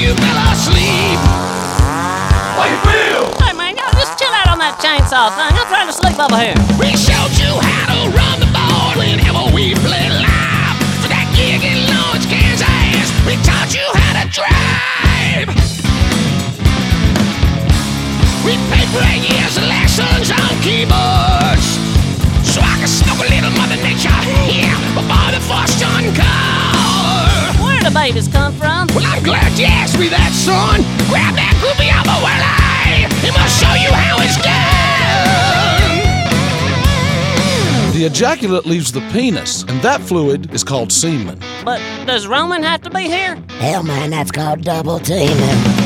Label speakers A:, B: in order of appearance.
A: you fell asleep. How you feel?
B: Hey, man, y'all just chill out on that chainsaw thing. I'm trying to sleep over here.
A: We showed you how to run the board whenever we play live. For that gig in Lawrence, Kansas, we taught you how to drive. We paid for 8 years of lessons on keyboards, so I could smoke a little Mother Nature here before the first encore.
B: Where do babies come from?
A: Well, I'm glad you asked me that, son. Grab that groupie out the way. He must show you how it's done.
C: The ejaculate leaves the penis, and that fluid is called semen.
B: But does Roman have to be here?
D: Hell, man, that's called double teaming.